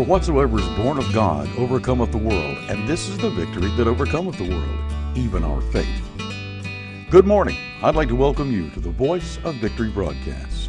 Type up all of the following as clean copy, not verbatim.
For whatsoever is born of God overcometh the world, and this is the victory that overcometh the world, even our faith. Good morning. I'd like to welcome you to the Voice of Victory broadcast.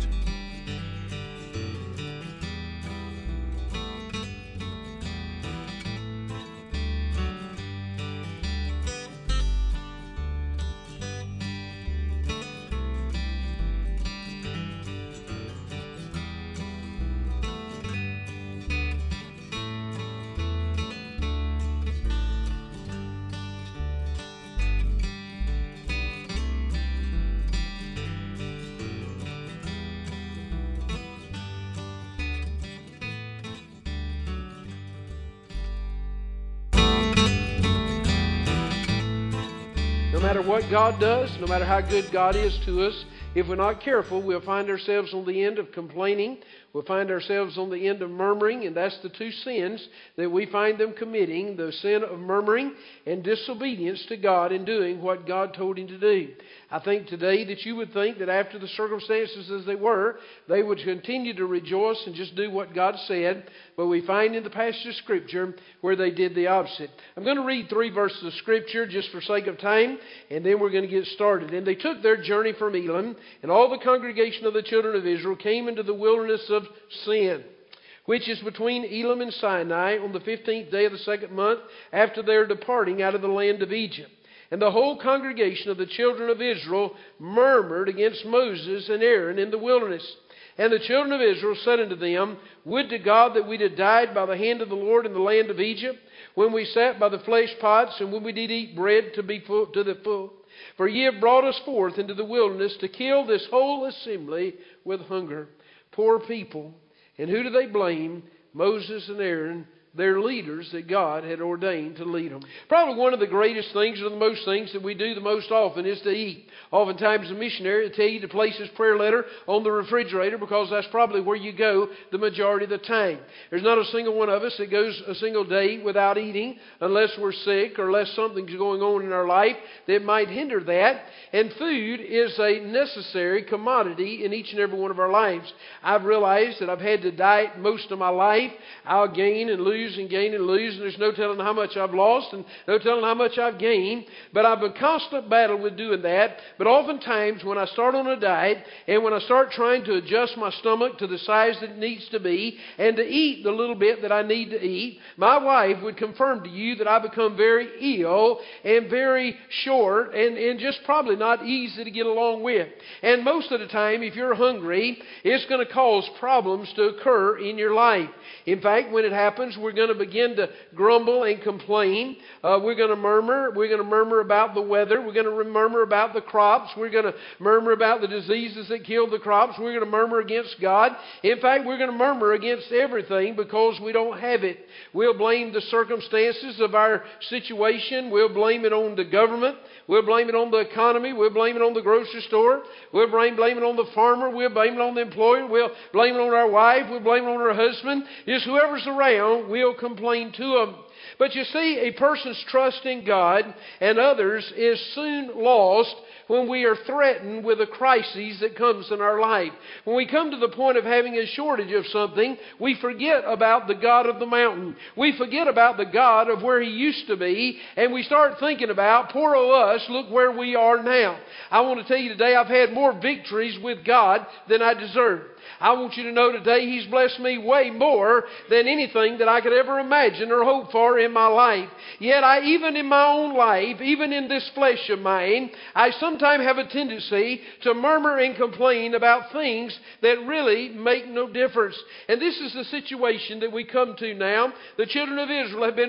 No matter what God does, no matter how good God is to us, if we're not careful, we'll find ourselves on the end of complaining. We'll find ourselves on the end of murmuring, and that's the two sins that we find them committing, the sin of murmuring and disobedience to God in doing what God told him to do. I think today that you would think that after the circumstances as they were, they would continue to rejoice and just do what God said, but we find in the passage of Scripture where they did the opposite. I'm going to read 3 verses of Scripture just for sake of time, and then we're going to get started. And they took their journey from Elim, and all the congregation of the children of Israel came into the wilderness of Sin, which is between Elim and Sinai, on the 15th day of the 2nd month after their departing out of the land of Egypt. And the whole congregation of the children of Israel murmured against Moses and Aaron in the wilderness. And the children of Israel said unto them, Would to God that we'd have died by the hand of the Lord in the land of Egypt, when we sat by the flesh pots, and when we did eat bread to the full. For ye have brought us forth into the wilderness to kill this whole assembly with hunger. Poor people. And who do they blame? Moses and Aaron, their leaders that God had ordained to lead them. Probably one of the greatest things, or the most things that we do the most often, is to eat. Oftentimes a missionary will tell you to place his prayer letter on the refrigerator, because that's probably where you go the majority of the time. There's not a single one of us that goes a single day without eating, unless we're sick or unless something's going on in our life that might hinder that. And food is a necessary commodity in each and every one of our lives. I've realized that I've had to diet most of my life. I'll gain and lose and gain and lose, and there's no telling how much I've lost and no telling how much I've gained. But I've a constant battle with doing that. But oftentimes when I start on a diet and when I start trying to adjust my stomach to the size that it needs to be and to eat the little bit that I need to eat, my wife would confirm to you that I become very ill and very short and just probably not easy to get along with. And most of the time, if you're hungry, it's going to cause problems to occur in your life. In fact, when it happens, we're going to begin to grumble and complain. We're going to murmur. We're going to murmur about the weather. We're going to murmur about the crops. We're going to murmur about the diseases that kill the crops. We're going to murmur against God. In fact, we're going to murmur against everything because we don't have it. We'll blame the circumstances of our situation. We'll blame it on the government. We'll blame it on the economy. We'll blame it on the grocery store. We'll blame it on the farmer. We'll blame it on the employer. We'll blame it on our wife. We'll blame it on our husband. Just whoever's around, we'll complain to them. But you see, a person's trust in God and others is soon lost when we are threatened with a crisis that comes in our life. When we come to the point of having a shortage of something, we forget about the God of the mountain. We forget about the God of where He used to be, and we start thinking about, poor old us, look where we are now. I want to tell you today, I've had more victories with God than I deserve. I want you to know today He's blessed me way more than anything that I could ever imagine or hope for in my life. Yet even in my own life, even in this flesh of mine, I sometimes have a tendency to murmur and complain about things that really make no difference. And this is the situation that we come to now. The children of Israel have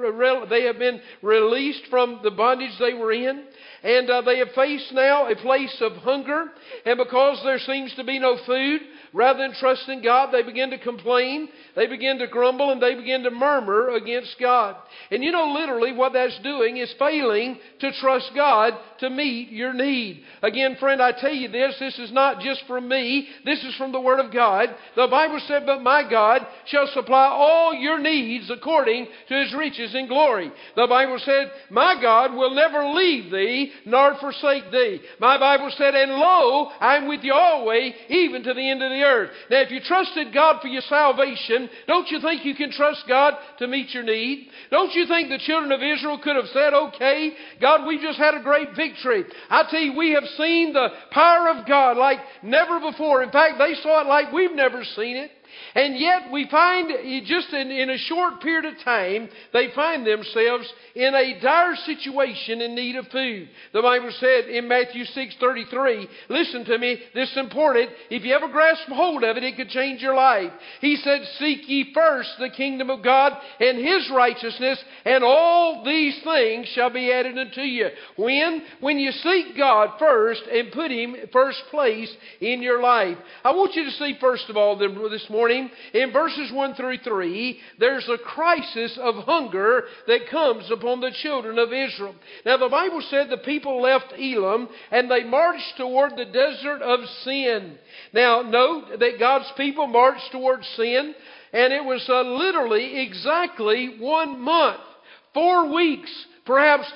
been released from the bondage they were in. And they have faced now a place of hunger. And because there seems to be no food, rather than trust in God, they begin to complain, they begin to grumble, and they begin to murmur against God. And you know, literally what that's doing is failing to trust God to meet your need. Again, friend, I tell you this is not just from me. This is from the Word of God. The Bible said, But my God shall supply all your needs according to His riches in glory. The Bible said, My God will never leave thee thee, nor forsake thee. My Bible said, and lo, I am with you always, even to the end of the earth. Now, if you trusted God for your salvation, don't you think you can trust God to meet your need? Don't you think the children of Israel could have said, okay, God, we just had a great victory. I tell you, we have seen the power of God like never before. In fact, they saw it like we've never seen it. And yet we find just in a short period of time, they find themselves in a dire situation in need of food. The Bible said in Matthew 6:33, listen to me, this is important. If you ever grasp hold of it, it could change your life. He said, seek ye first the kingdom of God and His righteousness, and all these things shall be added unto you. When you seek God first and put Him first place in your life. I want you to see first of all this morning, in verses 1 through 3, there's a crisis of hunger that comes upon the children of Israel. Now the Bible said the people left Elim and they marched toward the desert of Sin. Now note that God's people marched toward Sin, and it was literally exactly 1 month, 4 weeks, perhaps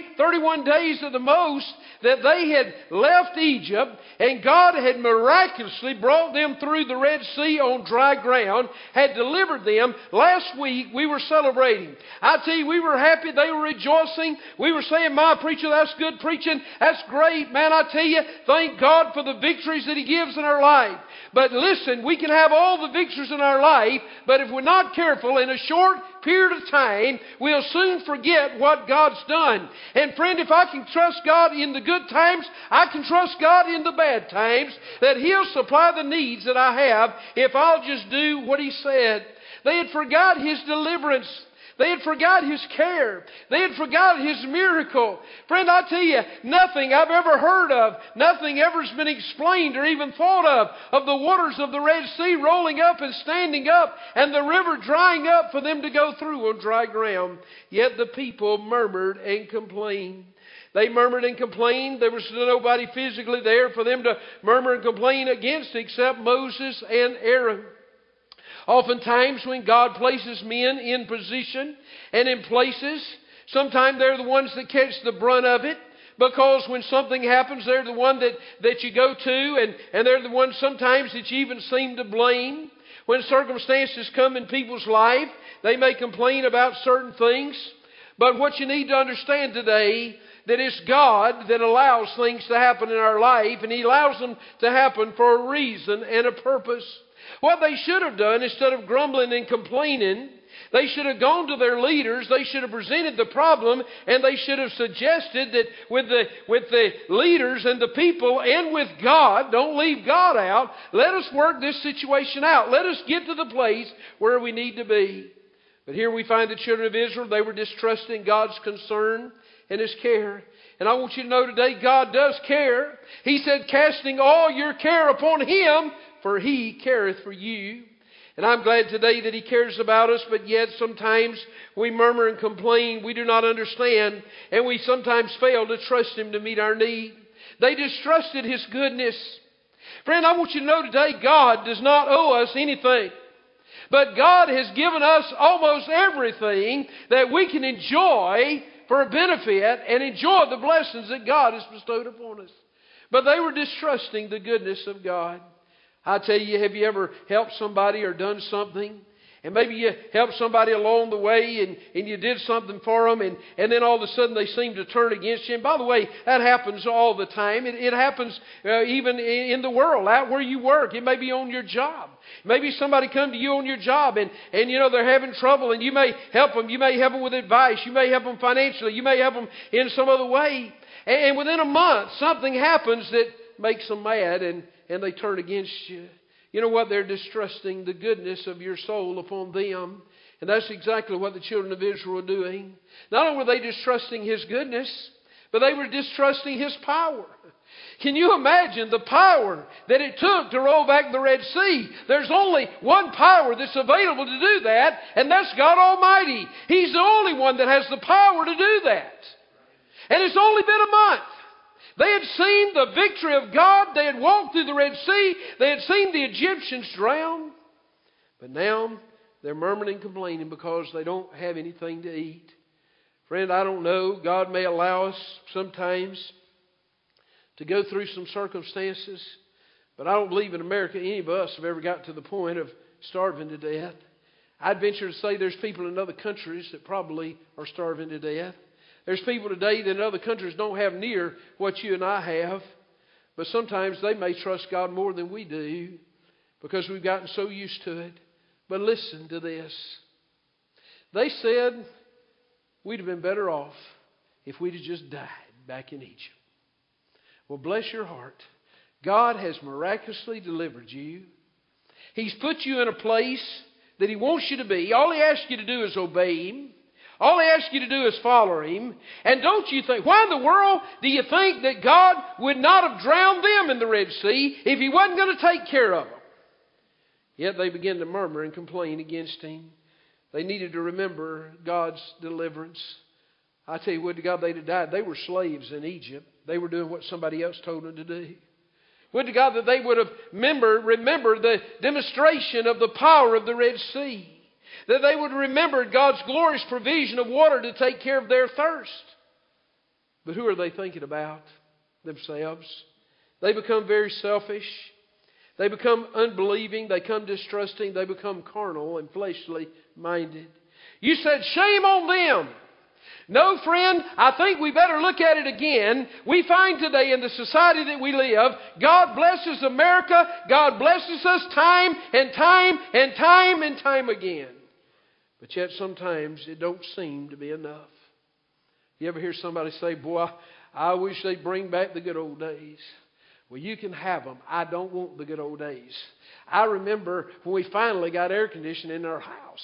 31 days at the most, that they had left Egypt, and God had miraculously brought them through the Red Sea on dry ground, had delivered them. Last week we were celebrating. I tell you, we were happy. They were rejoicing. We were saying, my preacher, that's good preaching. That's great. Man, I tell you, thank God for the victories that He gives in our life. But listen, we can have all the victories in our life, but if we're not careful, in a short period of time, we'll soon forget what God's done. And friend, if I can trust God in the good times, I can trust God in the bad times, that He'll supply the needs that I have if I'll just do what He said. They had forgot His deliverance. They had forgot His care. They had forgot His miracle. Friend, I tell you, nothing I've ever heard of, nothing ever has been explained or even thought of the waters of the Red Sea rolling up and standing up and the river drying up for them to go through on dry ground. Yet the people murmured and complained. They murmured and complained. There was nobody physically there for them to murmur and complain against except Moses and Aaron. Oftentimes when God places men in position and in places, sometimes they're the ones that catch the brunt of it, because when something happens, they're the one that you go to, and they're the ones sometimes that you even seem to blame. When circumstances come in people's life, they may complain about certain things. But what you need to understand today, that it's God that allows things to happen in our life, and He allows them to happen for a reason and a purpose. What they should have done, instead of grumbling and complaining, they should have gone to their leaders, they should have presented the problem, and they should have suggested that with the leaders and the people and with God, don't leave God out, let us work this situation out. Let us get to the place where we need to be. But here we find the children of Israel, they were distrusting God's concern and His care. And I want you to know today, God does care. He said, casting all your care upon Him, for He careth for you. And I'm glad today that He cares about us, but yet sometimes we murmur and complain. We do not understand, and we sometimes fail to trust Him to meet our need. They distrusted His goodness. Friend, I want you to know today, God does not owe us anything. But God has given us almost everything that we can enjoy for a benefit and enjoy the blessings that God has bestowed upon us. But they were distrusting the goodness of God. I tell you, have you ever helped somebody or done something? And maybe you helped somebody along the way and you did something for them, and then all of a sudden they seem to turn against you. And by the way, that happens all the time. It happens even in the world, out where you work. It may be on your job. Maybe somebody come to you on your job and you know they're having trouble, and you may help them. You may help them with advice. You may help them financially. You may help them in some other way. And within a month, something happens that makes them mad, and they turn against you. You know what? They're distrusting the goodness of your soul upon them. And that's exactly what the children of Israel were doing. Not only were they distrusting His goodness, but they were distrusting His power. Can you imagine the power that it took to roll back the Red Sea? There's only one power that's available to do that, and that's God Almighty. He's the only one that has the power to do that. And it's only been a month. They had seen the victory of God. They had walked through the Red Sea. They had seen the Egyptians drown. But now they're murmuring and complaining because they don't have anything to eat. Friend, I don't know. God may allow us sometimes to go through some circumstances, but I don't believe in America any of us have ever got to the point of starving to death. I'd venture to say there's people in other countries that probably are starving to death. There's people today that in other countries don't have near what you and I have, but sometimes they may trust God more than we do because we've gotten so used to it. But listen to this. They said we'd have been better off if we'd have just died back in Egypt. Well, bless your heart. God has miraculously delivered you. He's put you in a place that He wants you to be. All He asks you to do is obey Him. All He asks you to do is follow Him. And don't you think, why in the world do you think that God would not have drowned them in the Red Sea if He wasn't going to take care of them? Yet they began to murmur and complain against Him. They needed to remember God's deliverance. I tell you what, to God, they'd have died. They were slaves in Egypt. They were doing what somebody else told them to do. Would to God that they would have remembered the demonstration of the power of the Red Sea. That they would remember God's glorious provision of water to take care of their thirst. But who are they thinking about? Themselves. They become very selfish. They become unbelieving. They become distrusting. They become carnal and fleshly minded. You said, shame on them. No, friend, I think we better look at it again. We find today in the society that we live, God blesses America. God blesses us time and time and time and time again. But yet sometimes it don't seem to be enough. You ever hear somebody say, boy, I wish they'd bring back the good old days. Well, you can have them. I don't want the good old days. I remember when we finally got air conditioning in our house.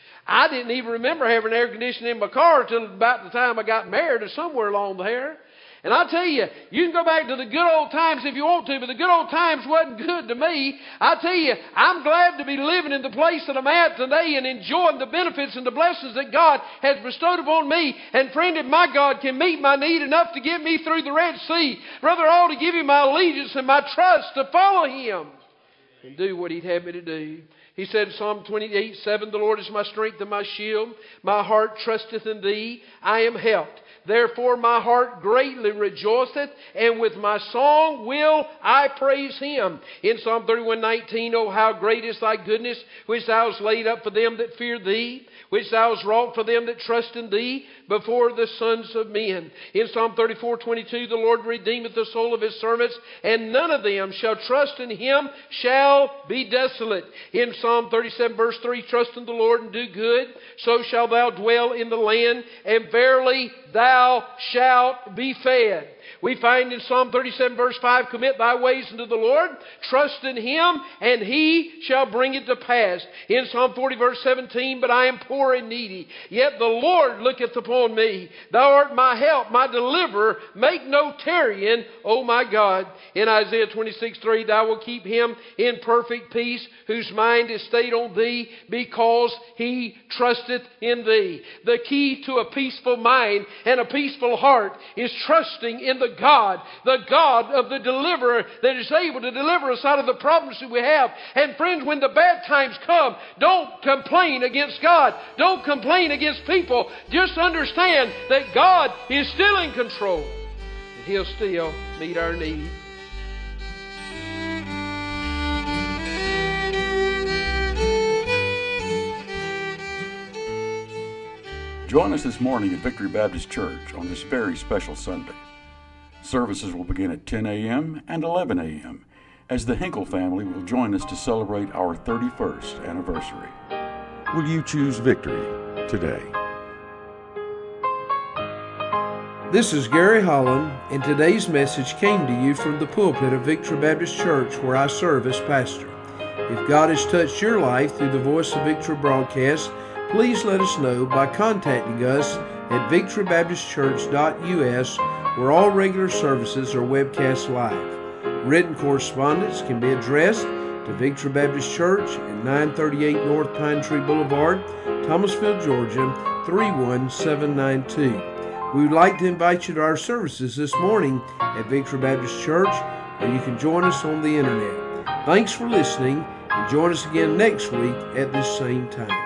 I didn't even remember having air conditioning in my car until about the time I got married or somewhere along there. And I'll tell you, you can go back to the good old times if you want to, but the good old times wasn't good to me. I'll tell you, I'm glad to be living in the place that I'm at today and enjoying the benefits and the blessings that God has bestowed upon me. And friend, if my God can meet my need enough to get me through the Red Sea, brother, I ought to give Him my allegiance and my trust to follow Him and do what He'd have me to do. He said in Psalm 28:7, the Lord is my strength and my shield. My heart trusteth in Thee. I am helped. Therefore my heart greatly rejoiceth, and with my song will I praise Him. In Psalm 31:19, oh, how great is Thy goodness, which Thou hast laid up for them that fear Thee, which Thou hast wrought for them that trust in Thee before the sons of men. In Psalm 34:22, the Lord redeemeth the soul of His servants, and none of them shall trust in Him shall be desolate. In Psalm 37 verse 3, trust in the Lord and do good, so shalt thou dwell in the land, and verily thou shalt be fed. We find in Psalm 37 verse 5, commit thy ways unto the Lord, trust in Him, and He shall bring it to pass. In Psalm 40 verse 17, but I am poor and needy, yet the Lord looketh upon me. Thou art my help, my deliverer, make no tarrying, O my God. In Isaiah 26:3, thou wilt keep him in perfect peace, whose mind is stayed on Thee, because he trusteth in Thee. The key to a peaceful mind and a peaceful heart is trusting in the God of the deliverer that is able to deliver us out of the problems that we have. And friends, when the bad times come, don't complain against God. Don't complain against people. Just understand that God is still in control. And He'll still meet our need. Join us this morning at Victory Baptist Church on this very special Sunday. Services will begin at 10 a.m. and 11 a.m. as the Hinkle family will join us to celebrate our 31st anniversary. Will you choose victory today? This is Gary Holland, and today's message came to you from the pulpit of Victory Baptist Church, where I serve as pastor. If God has touched your life through the Voice of Victory broadcast, please let us know by contacting us at victorybaptistchurch.us, where all regular services are webcast live. Written correspondence can be addressed to Victory Baptist Church at 938 North Pine Tree Boulevard, Thomasville, Georgia, 31792. We would like to invite you to our services this morning at Victory Baptist Church, or you can join us on the internet. Thanks for listening, and join us again next week at this same time.